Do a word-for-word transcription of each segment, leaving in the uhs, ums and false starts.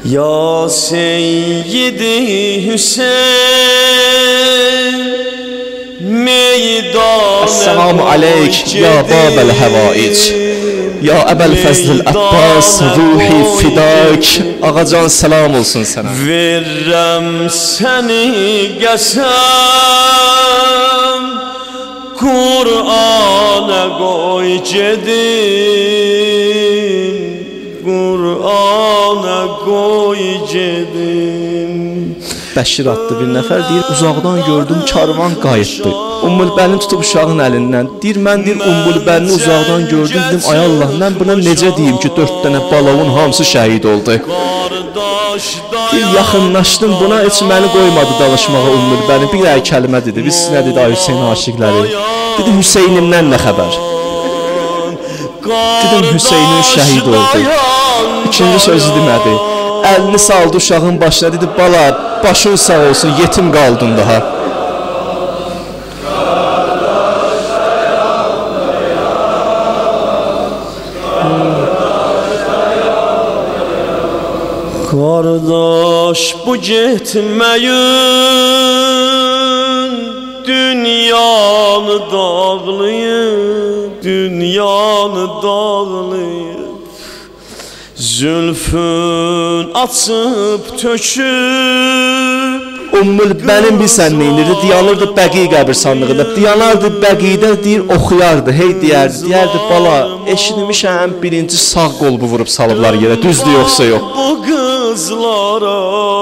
Ya Seyyidi Hüseyin meydan Esselamu aleyk ya babel hevaic ya Əbəl Fəzl Abbas ruhi fidak. Ağacan selam olsun sənə. Verrəm səni qəsəm Qur'ana qoy gedim, Qur'ana qoy gedim. Bəşir adlı bir nəfər deyir, uzaqdan gördüm karvan qayıtdı. Ummulbəni tutub uşağın əlindən. Deyir, mən deyir, Ummulbəni uzaqdan gördüm, dedim, ay Allah, mən buna necə deyim ki, dörd dənə balavun hamısı şəhid oldu. Deyir, yaxınlaşdım, buna heç məni qoymadı danışmağa Ummulbəni. Bir ay kəlmə dedi, biz nə dedi, ay Hüseyin aşiqləri. Dedi, Hüseynimdən nə xəbər? Dedim, Hüseynin şəhid oldu. İkinci sözü demədi. Əlini saldı uşağın başına, dedi, bala, başın sağ olsun, yetim qaldın daha. Qardaş, bu getməyin dünyanı dağlayıb, dünyanı dağlayıb. Zülfün açıb töküb. Ummulbənin bilsən neynirdi? Diyanırdı Bəqi qəbirstanlığında. Diyanardı Bəqidə, deyir, oxuyardı. Hey deyərdi, deyərdi, bala, eşitmişəm birinci sağ qolbu vurub salıblar yerə. Düzdür yoxsa yox? Bu qızlara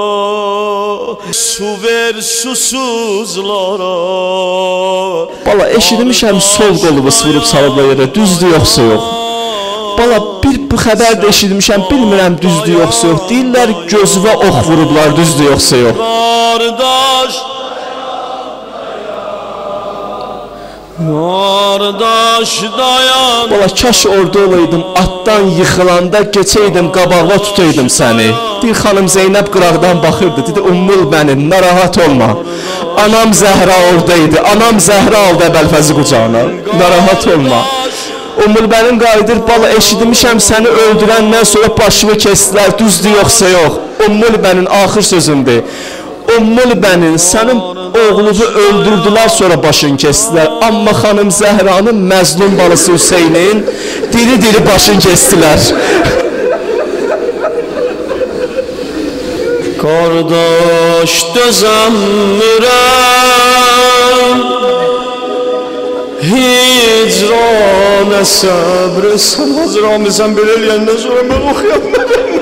su ver susuzlara. Bala, eşitmişəm sol qolbu vurub salıblar yerə. Düzdür yoxsa yox? Bala, bir bu xəbər də eşitmişəm, bilmirəm düzdür yoxsa yox. Deyirlər, gözüvə ox vurublar, düzdür yoxsa yox? Qardaş, qardaş dayan. Bala, kaş orada olaydım, atdan yıxılanda geçəydim, qabağa tutaydım səni. Deyir, xanım Zeynəb qıraqdan baxırdı, dedi, Ummulbəni, narahat olma. Anam Zəhra oradaydı, anam Zəhra aldı Əbəl Fəzl qucağına, narahat olma. Ummulbənin qayıdır, bala, eşitmişəm səni öldürəndən sonra başımı kestilər, düzdür yoxsa yox? Ummulbənin axır sözündür. Ummulbənin sənin oğlunu öldürdülər, sonra başını kestilər. Amma xanım Zəhranın məzlum balısı Hüseynin diri-diri başını kestilər. Qardaş, dözəmirəm hicranə səbrə. Sən hazır amizən belə eləyəndən sonra mən oxuyam.